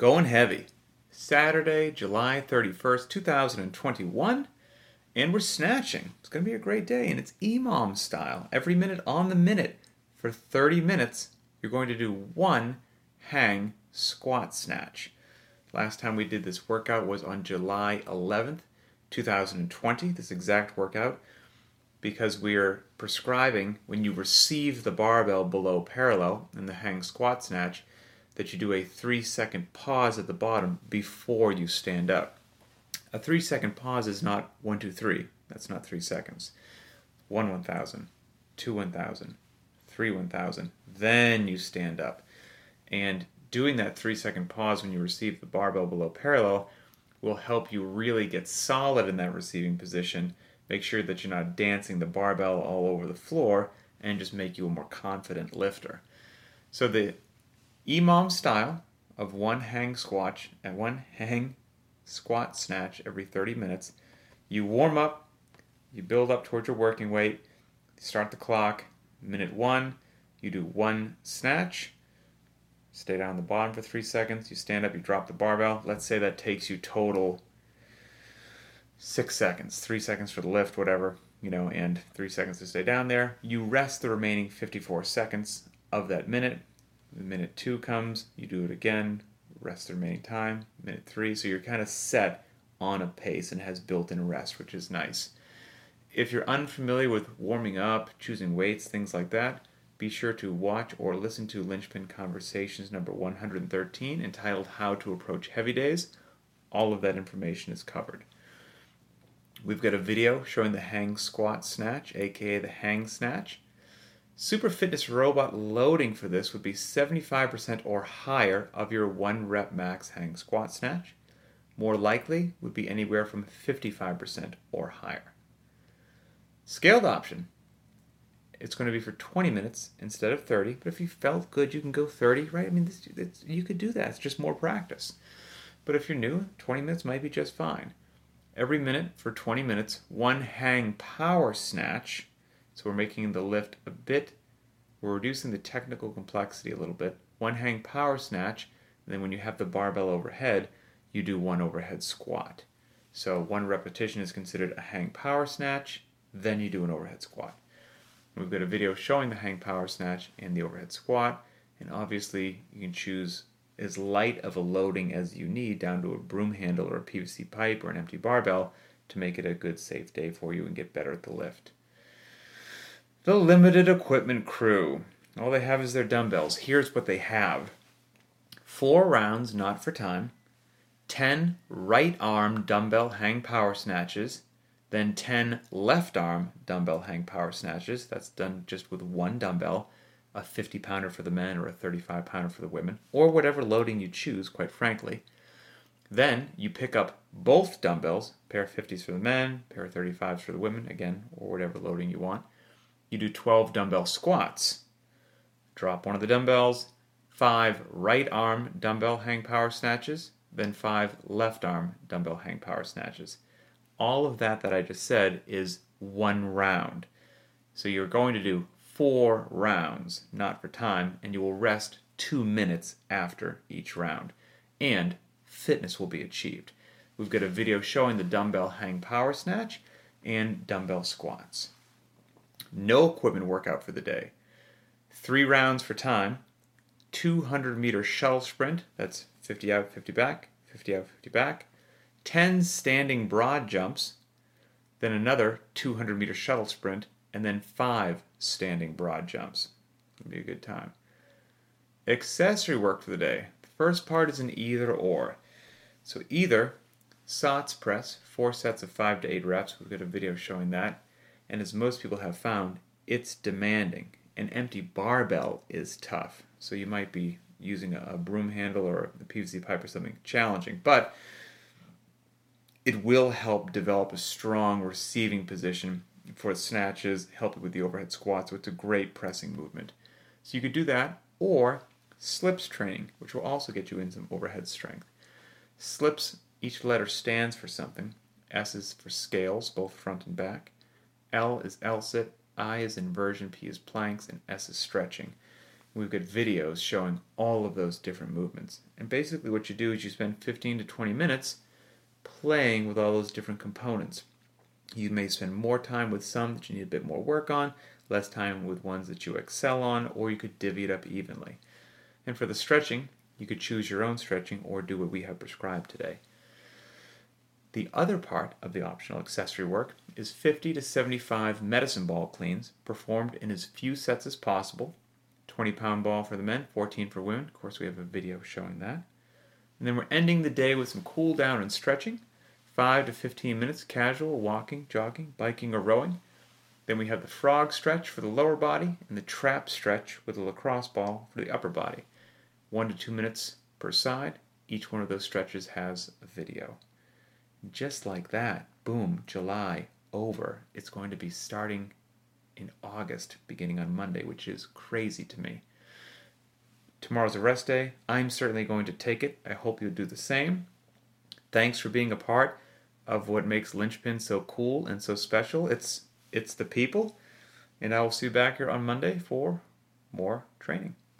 Going heavy. Saturday, July 31st, 2021, and we're snatching. It's going to be a great day, and it's EMOM style. Every minute on the minute. For 30 minutes, you're going to do one hang squat snatch. Last time we did this workout was on July 11th, 2020, this exact workout, because we're prescribing when you receive the barbell below parallel in the hang squat snatch that you do a 3-second pause at the bottom before you stand up. A 3-second pause is not 1, 2, 3. That's not 3 seconds. 1 1,000, 2 1,000, 3 1,000. Then you stand up. And doing that 3-second pause when you receive the barbell below parallel will help you really get solid in that receiving position. Make sure that you're not dancing the barbell all over the floor, and just make you a more confident lifter. So the EMOM style of one hang squat snatch every 30 minutes. You warm up, you build up towards your working weight, start the clock, minute 1, you do one snatch, stay down on the bottom for 3 seconds, you stand up, you drop the barbell. Let's say that takes you total 6 seconds, 3 seconds for the lift, whatever, and 3 seconds to stay down there. You rest the remaining 54 seconds of that minute. When minute 2 comes, you do it again, rest the remaining time, minute 3, so you're kind of set on a pace and has built-in rest, which is nice. If you're unfamiliar with warming up, choosing weights, things like that, be sure to watch or listen to Linchpin Conversations number 113, entitled How to Approach Heavy Days. All of that information is covered. We've got a video showing the hang squat snatch, aka the hang snatch. Super Fitness Robot loading for this would be 75% or higher of your 1 rep max hang squat snatch. More likely would be anywhere from 55% or higher. Scaled option. It's going to be for 20 minutes instead of 30, but if you felt good, you can go 30, right? I mean, you could do that. It's just more practice. But if you're new, 20 minutes might be just fine. Every minute for 20 minutes, one hang power snatch. So we're making the lift we're reducing the technical complexity a little bit. One hang power snatch, and then when you have the barbell overhead, you do one overhead squat. So one repetition is considered a hang power snatch, then you do an overhead squat. We've got a video showing the hang power snatch and the overhead squat, and obviously you can choose as light of a loading as you need, down to a broom handle or a PVC pipe or an empty barbell, to make it a good, safe day for you and get better at the lift. The limited equipment crew. All they have is their dumbbells. Here's what they have. 4 rounds, not for time. 10 right arm dumbbell hang power snatches. Then 10 left arm dumbbell hang power snatches. That's done just with one dumbbell. A 50-pounder for the men or a 35-pounder for the women. Or whatever loading you choose, quite frankly. Then you pick up both dumbbells. Pair of 50s for the men, pair of 35s for the women, again, or whatever loading you want. You do 12 dumbbell squats. Drop one of the dumbbells, 5 right arm dumbbell hang power snatches, then 5 left arm dumbbell hang power snatches. All of that I just said is 1 round. So you're going to do 4 rounds, not for time, and you will rest 2 minutes after each round. And fitness will be achieved. We've got a video showing the dumbbell hang power snatch and dumbbell squats. No equipment workout for the day. 3 rounds for time. 200-meter shuttle sprint. That's 50 out, 50 back, 50 out, 50 back. 10 standing broad jumps. Then another 200-meter shuttle sprint. And then 5 standing broad jumps. It'll be a good time. Accessory work for the day. The first part is an either or. So either SOTS press, 4 sets of 5 to 8 reps. We've got a video showing that. And as most people have found, it's demanding. An empty barbell is tough. So you might be using a broom handle or a PVC pipe or something challenging. But it will help develop a strong receiving position for snatches, help it with the overhead squats. So it's a great pressing movement. So you could do that, or slips training, which will also get you in some overhead strength. Slips, each letter stands for something. S is for scales, both front and back. L is L-sit, I is inversion, P is planks, and S is stretching. We've got videos showing all of those different movements. And basically what you do is you spend 15 to 20 minutes playing with all those different components. You may spend more time with some that you need a bit more work on, less time with ones that you excel on, or you could divvy it up evenly. And for the stretching, you could choose your own stretching or do what we have prescribed today. The other part of the optional accessory work is 50 to 75 medicine ball cleans performed in as few sets as possible. 20-pound ball for the men, 14 for women. Of course, we have a video showing that. And then we're ending the day with some cool down and stretching. 5 to 15 minutes casual walking, jogging, biking, or rowing. Then we have the frog stretch for the lower body and the trap stretch with the lacrosse ball for the upper body. 1 to 2 minutes per side. Each one of those stretches has a video. Just like that, boom, July, over. It's going to be starting in August, beginning on Monday, which is crazy to me. Tomorrow's a rest day. I'm certainly going to take it. I hope you'll do the same. Thanks for being a part of what makes Linchpin so cool and so special. It's the people. And I will see you back here on Monday for more training.